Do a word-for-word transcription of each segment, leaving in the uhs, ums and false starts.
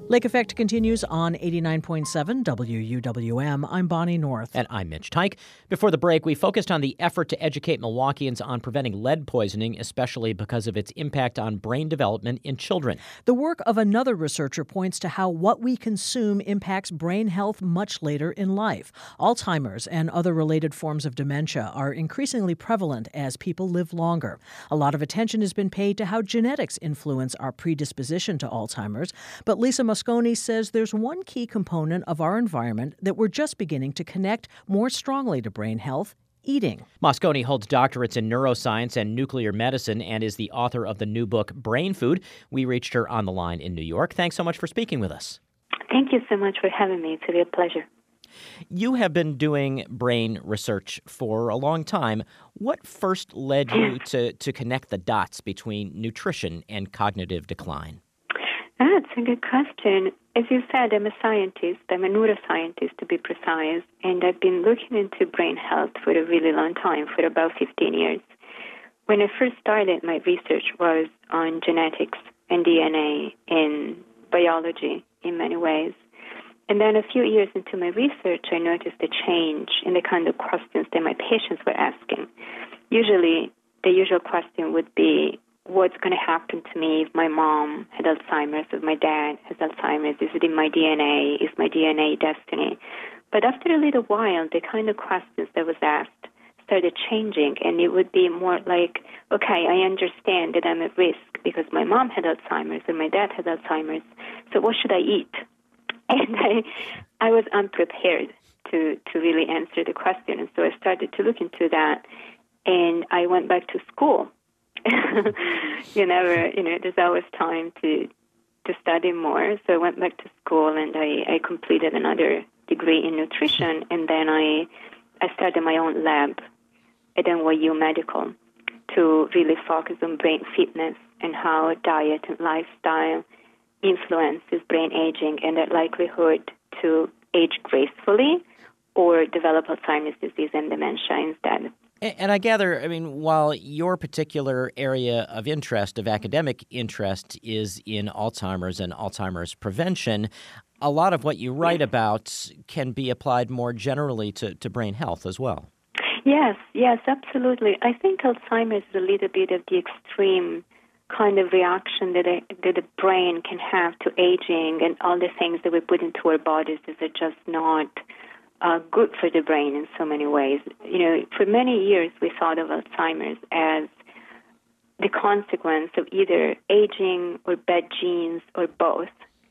Lake Effect continues on eighty-nine point seven W U W M. I'm Bonnie North. And I'm Mitch Teich. Before the break, we focused on the effort to educate Milwaukeeans on preventing lead poisoning, especially because of its impact on brain development in children. The work of another researcher points to how what we consume impacts brain health much later in life. Alzheimer's and other related forms of dementia are increasingly prevalent as people live longer. A lot of attention has been paid to how genetics influence our predisposition to Alzheimer's, but Lisa Mosconi says there's one key component of our environment that we're just beginning to connect more strongly to brain health: eating. Mosconi holds doctorates in neuroscience and nuclear medicine and is the author of the new book, Brain Food. We reached her on the line in New York. Thanks so much for speaking with us. Thank you so much for having me. It's a real pleasure. You have been doing brain research for a long time. What first led you to, to connect the dots between nutrition and cognitive decline? That's a good question. As you said, I'm a scientist. I'm a neuroscientist, to be precise, and I've been looking into brain health for a really long time, for about fifteen years. When I first started, my research was on genetics and D N A and biology in many ways. And then a few years into my research, I noticed a change in the kind of questions that my patients were asking. Usually, the usual question would be, what's going to happen to me if my mom had Alzheimer's, if my dad has Alzheimer's? Is it in my D N A? Is my D N A destiny? But after a little while, the kind of questions that was asked started changing, and it would be more like, okay, I understand that I'm at risk because my mom had Alzheimer's and my dad had Alzheimer's, so what should I eat? And I, I was unprepared to, to really answer the question, and so I started to look into that, and I went back to school. you never, you know, there's always time to to study more. So I went back to school and I, I completed another degree in nutrition, and then I I started my own lab at N Y U Medical to really focus on brain fitness and how diet and lifestyle influences brain aging and their likelihood to age gracefully or develop Alzheimer's disease and dementia instead. And I gather, I mean, while your particular area of interest, of academic interest, is in Alzheimer's and Alzheimer's prevention, a lot of what you write about can be applied more generally to, to brain health as well. Yes, yes, absolutely. I think Alzheimer's is a little bit of the extreme kind of reaction that a, that the brain can have to aging, and all the things that we put into our bodies that are just not Uh, good for the brain in so many ways. You know, for many years we thought of Alzheimer's as the consequence of either aging or bad genes or both.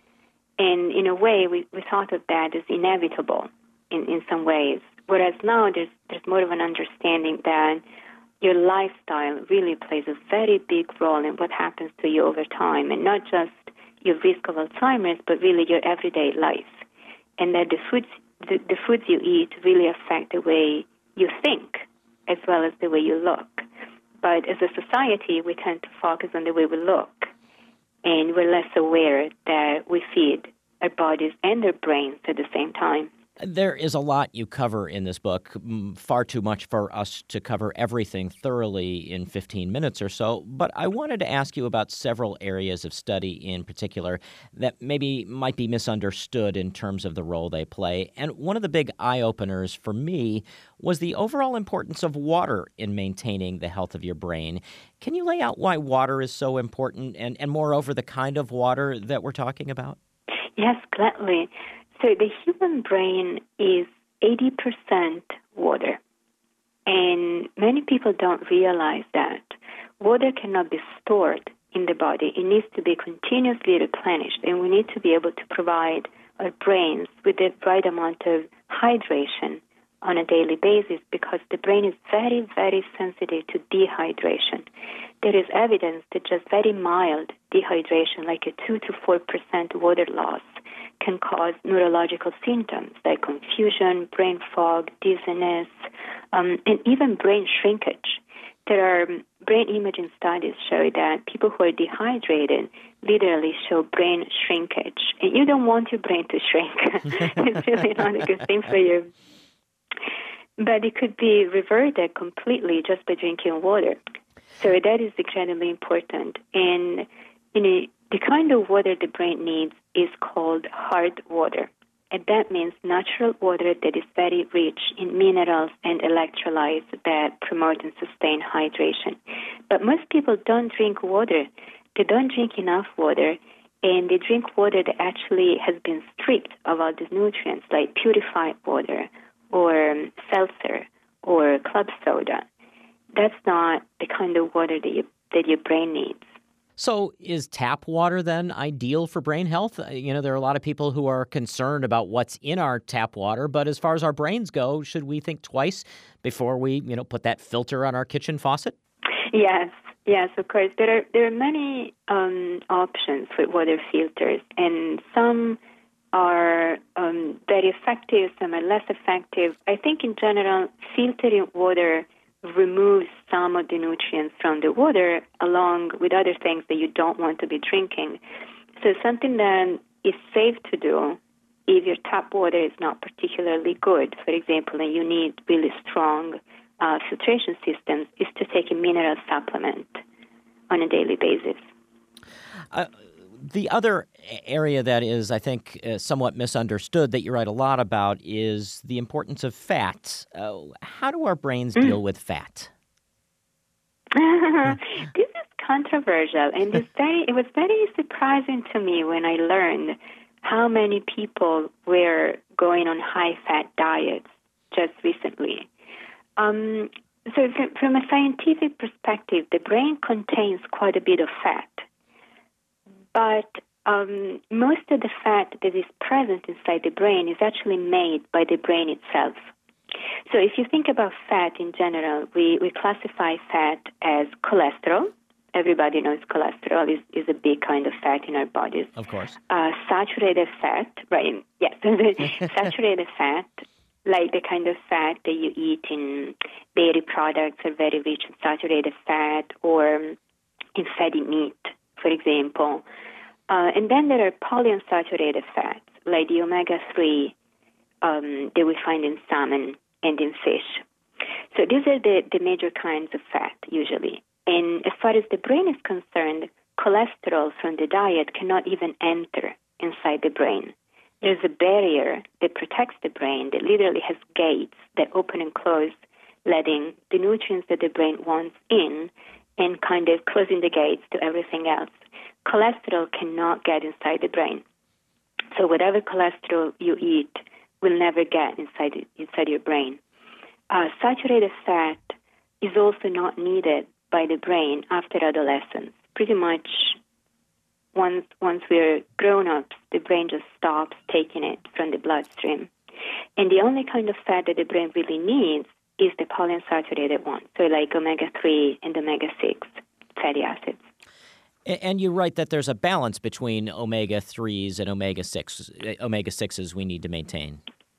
And in a way, we, we thought of that as inevitable in, in some ways. Whereas now there's there's more of an understanding that your lifestyle really plays a very big role in what happens to you over time, and not just your risk of Alzheimer's, but really your everyday life. And that the foods The, the foods you eat really affect the way you think as well as the way you look. But as a society, we tend to focus on the way we look, and we're less aware that we feed our bodies and our brains at the same time. There is a lot you cover in this book, far too much for us to cover everything thoroughly in fifteen minutes or so, but I wanted to ask you about several areas of study in particular that maybe might be misunderstood in terms of the role they play. And one of the big eye-openers for me was the overall importance of water in maintaining the health of your brain. Can you lay out why water is so important, and, and moreover, the kind of water that we're talking about? Yes, gladly. So the human brain is eighty percent water, and many people don't realize that. Water cannot be stored in the body. It needs to be continuously replenished, and we need to be able to provide our brains with the right amount of hydration on a daily basis, because the brain is very, very sensitive to dehydration. There is evidence that just very mild dehydration, like a two to four percent water loss, can cause neurological symptoms like confusion, brain fog, dizziness, um, and even brain shrinkage. There are brain imaging studies show that people who are dehydrated literally show brain shrinkage. And you don't want your brain to shrink. It's really not a good thing for you. But it could be reverted completely just by drinking water. So that is incredibly important. And you know, the kind of water the brain needs is called hard water. And that means natural water that is very rich in minerals and electrolytes that promote and sustain hydration. But most people don't drink water. They don't drink enough water, and they drink water that actually has been stripped of all these nutrients, like purified water or um, seltzer or club soda. That's not the kind of water that, you, that your brain needs. So is tap water then ideal for brain health? You know, there are a lot of people who are concerned about what's in our tap water, but as far as our brains go, should we think twice before we, you know, put that filter on our kitchen faucet? Yes, yes, of course. There are there are many um, options with water filters, and some are um, very effective, some are less effective. I think in general, filtering water removes some of the nutrients from the water along with other things that you don't want to be drinking. So something that is safe to do if your tap water is not particularly good, for example, and you need really strong uh, filtration systems, is to take a mineral supplement on a daily basis. Uh, the other area that is, I think, uh, somewhat misunderstood that you write a lot about is the importance of fat. Uh, how do our brains deal with fat? This is controversial, and it's very, it was very surprising to me when I learned how many people were going on high-fat diets just recently. Um, so from, from a scientific perspective, the brain contains quite a bit of fat. But um, most of the fat that is present inside the brain is actually made by the brain itself. So if you think about fat in general, we, we classify fat as cholesterol. Everybody knows cholesterol is, is a big kind of fat in our bodies. Of course. Uh, saturated fat, right? Yes, saturated fat, like the kind of fat that you eat in dairy products are very rich in saturated fat, or in fatty meat, for example. Uh, and then there are polyunsaturated fats, like the omega three um, that we find in salmon and in fish. So these are the, the major kinds of fat, usually. And as far as the brain is concerned, cholesterol from the diet cannot even enter inside the brain. There's a barrier that protects the brain that literally has gates that open and close, letting the nutrients that the brain wants in and kind of closing the gates to everything else. Cholesterol cannot get inside the brain. So whatever cholesterol you eat will never get inside inside your brain. Uh, saturated fat is also not needed by the brain after adolescence. Pretty much once once we're grown-ups, the brain just stops taking it from the bloodstream. And the only kind of fat that the brain really needs is the polyunsaturated one, so like omega three and omega six fatty acids. And you write that there's a balance between omega threes and omega six, omega sixes we need to maintain.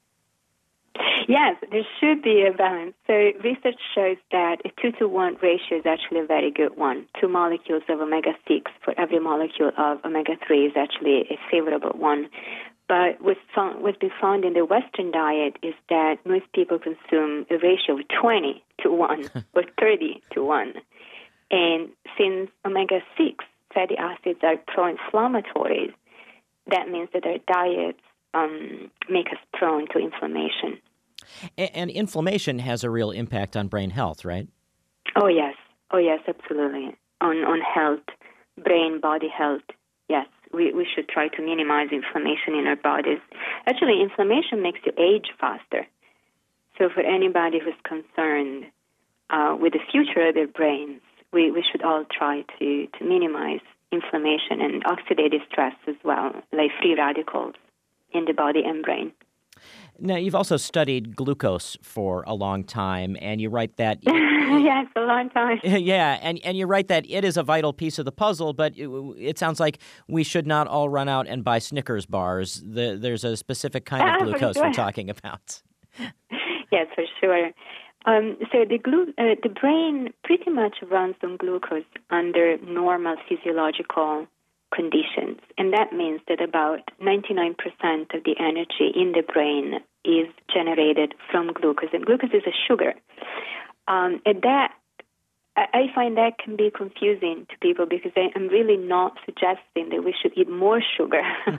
Yes, there should be a balance. So research shows that a two to one ratio is actually a very good one. Two molecules of omega six for every molecule of omega three is actually a favorable one. But what's, found, what's been found in the Western diet is that most people consume a ratio of twenty to one or thirty to one. And since omega six fatty acids are pro-inflammatory, that means that our diets um, make us prone to inflammation. And, and inflammation has a real impact on brain health, right? Oh, yes. Oh, yes, absolutely. On on health, brain, body health, yes. We, we should try to minimize inflammation in our bodies. Actually, inflammation makes you age faster. So for anybody who's concerned uh, with the future of their brains, we, we should all try to, to minimize inflammation and oxidative stress as well, like free radicals in the body and brain. Now, you've also studied glucose for a long time, and you write that... Yes, a long time. Yeah, and, and you write that it is a vital piece of the puzzle, but it, it sounds like we should not all run out and buy Snickers bars. The, there's a specific kind ah, of glucose sure. we're talking about. Yes, for sure. Um, so the, glu- uh, the brain pretty much runs on glucose under normal physiological conditions, and that means that about ninety-nine percent of the energy in the brain is generated from glucose, and glucose is a sugar. Um, and that I, I find that can be confusing to people because I, I'm really not suggesting that we should eat more sugar.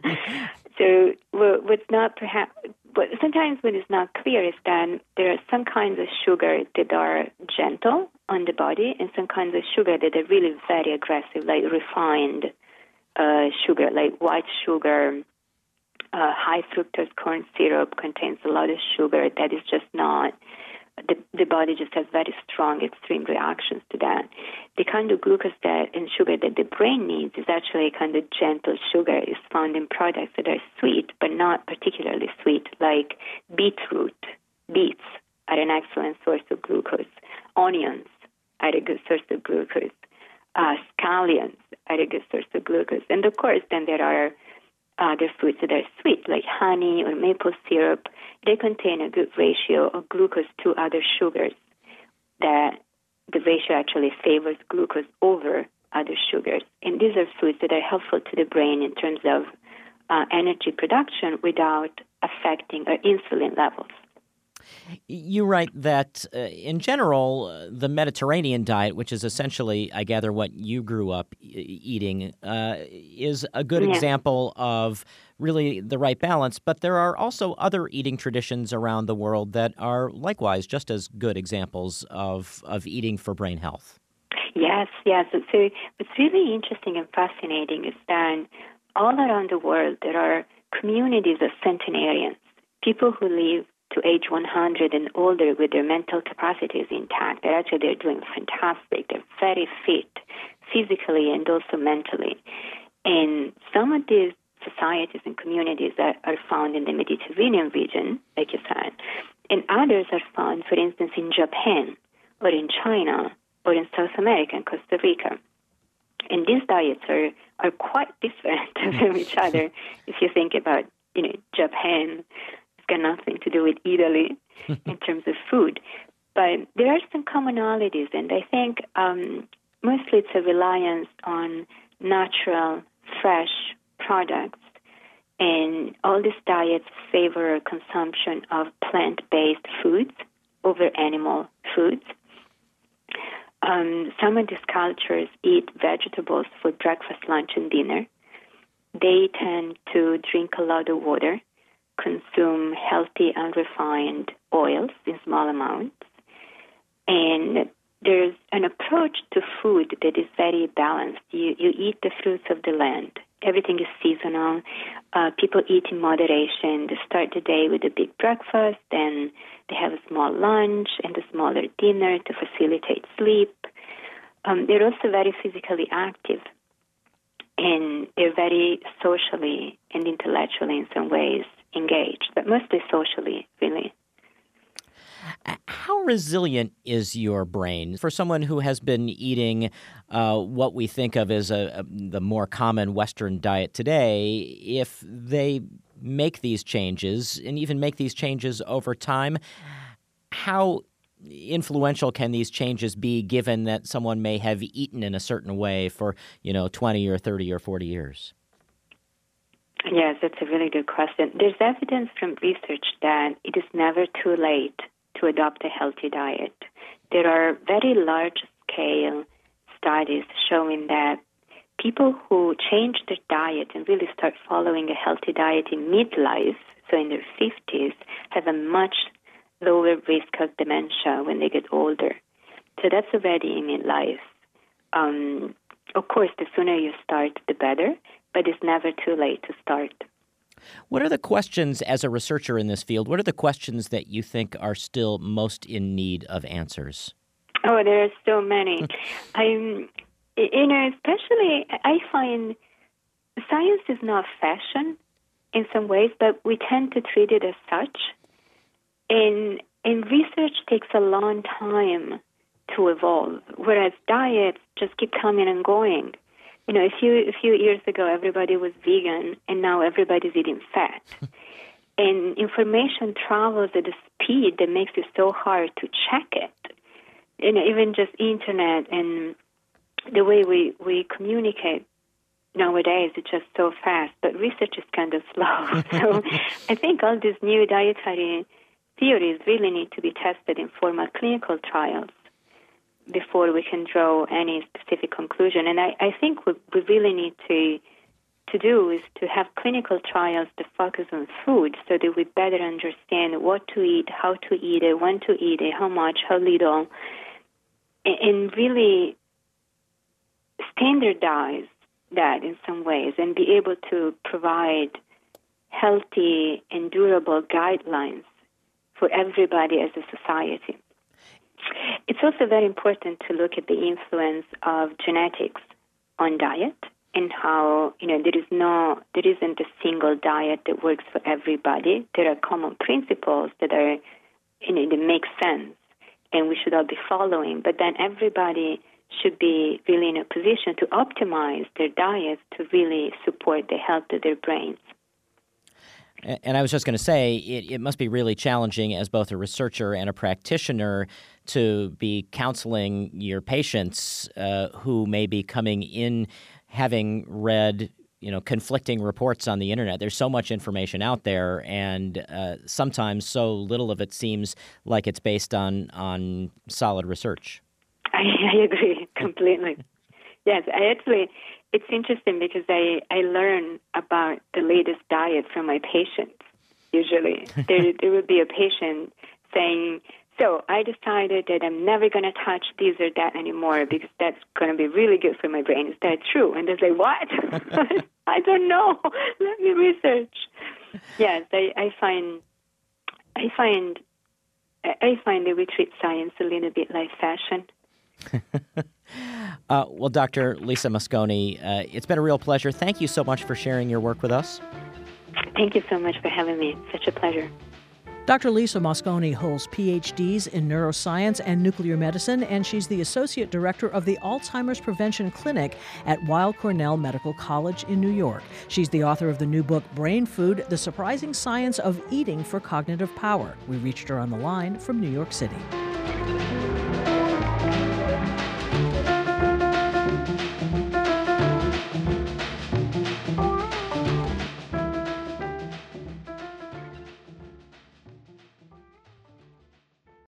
So well, what's not perhaps, but sometimes what is not clear is that there are some kinds of sugar that are gentle on the body and some kinds of sugar that are really very aggressive, like refined uh, sugar, like white sugar. Uh, high fructose corn syrup contains a lot of sugar that is just not, the, the body just has very strong extreme reactions to that. The kind of glucose that and sugar that the brain needs is actually a kind of gentle sugar. It's found in products that are sweet, but not particularly sweet, like beetroot. Beets are an excellent source of glucose. Onions are a good source of glucose. Uh, scallions are a good source of glucose. And of course, then there are other foods that are sweet, like honey or maple syrup. They contain a good ratio of glucose to other sugars. That the ratio actually favors glucose over other sugars. And these are foods that are helpful to the brain in terms of uh, energy production without affecting our insulin levels. You write that, uh, in general, uh, the Mediterranean diet, which is essentially, I gather, what you grew up e- eating, uh, is a good Yeah. example of really the right balance. But there are also other eating traditions around the world that are likewise just as good examples of, of eating for brain health. Yes, yes. So so what's really interesting and fascinating is that all around the world there are communities of centenarians, people who live to age one hundred and older with their mental capacities intact. They're actually they're doing fantastic. They're very fit physically and also mentally. And some of these societies and communities that are found in the Mediterranean region, like you said, and others are found, for instance, in Japan or in China or in South America and Costa Rica. And these diets are, are quite different from each other. If you think about, you know, Japan, got nothing to do with Italy in terms of food. But there are some commonalities, and I think um, mostly it's a reliance on natural, fresh products. And all these diets favor consumption of plant-based foods over animal foods. Um, some of these cultures eat vegetables for breakfast, lunch, and dinner. They tend to drink a lot of water, consume healthy, unrefined oils in small amounts. And there's an approach to food that is very balanced. You, you eat the fruits of the land. Everything is seasonal. Uh, people eat in moderation. They start the day with a big breakfast, then they have a small lunch and a smaller dinner to facilitate sleep. Um, they're also very physically active, and they're very socially and intellectually in some ways engaged, but mostly socially, really. How resilient is your brain? For someone who has been eating uh, what we think of as a, a, the more common Western diet today, if they make these changes and even make these changes over time, how influential can these changes be given that someone may have eaten in a certain way for, you know, twenty or thirty or forty years? Yes, that's a really good question. There's evidence from research that it is never too late to adopt a healthy diet. There are very large-scale studies showing that people who change their diet and really start following a healthy diet in midlife, so in their fifties, have a much lower risk of dementia when they get older. So that's already in midlife. Um, of course, the sooner you start, the better, but it's never too late to start. What are the questions, as a researcher in this field, what are the questions that you think are still most in need of answers? Oh, there are so many. I'm, you know, especially I find science is not fashion in some ways, but we tend to treat it as such. And, and research takes a long time to evolve, whereas diets just keep coming and going. You know, a few a few years ago, everybody was vegan, and now everybody's eating fat. And information travels at a speed that makes it so hard to check it. You know, even just internet and the way we, we communicate nowadays is just so fast, but research is kind of slow. So I think all these new dietary theories really need to be tested in formal clinical trials. before we can draw any specific conclusion. And I, I think what we really need to to do is to have clinical trials that focus on food so that we better understand what to eat, how to eat it, when to eat it, how much, how little, and, and really standardize that in some ways and be able to provide healthy and durable guidelines for everybody as a society. It's also very important to look at the influence of genetics on diet and how, you know, there is no, there isn't a single diet that works for everybody. There are common principles that are, you know, that make sense and we should all be following, but then everybody should be really in a position to optimize their diets to really support the health of their brains. And I was just going to say, it, it must be really challenging as both a researcher and a practitioner to be counseling your patients uh, who may be coming in having read, you know, conflicting reports on the internet. There's so much information out there, and uh, sometimes so little of it seems like it's based on, on solid research. I, I agree completely. Yes, I actually, it's interesting because I, I learn about the latest diet from my patients, usually. there, there would be a patient saying, so I decided that I'm never going to touch this or that anymore because that's going to be really good for my brain. Is that true? And they say, what? I don't know. Let me research. Yes, I, I find, I find, I find that we treat science a little bit like fashion. uh, well, Doctor Lisa Mosconi, uh, it's been a real pleasure. Thank you so much for sharing your work with us. Thank you so much for having me. Such a pleasure. Doctor Lisa Mosconi holds P H Ds in neuroscience and nuclear medicine, and she's the Associate Director of the Alzheimer's Prevention Clinic at Weill Cornell Medical College in New York. She's the author of the new book, Brain Food, The Surprising Science of Eating for Cognitive Power. We reached her on the line from New York City.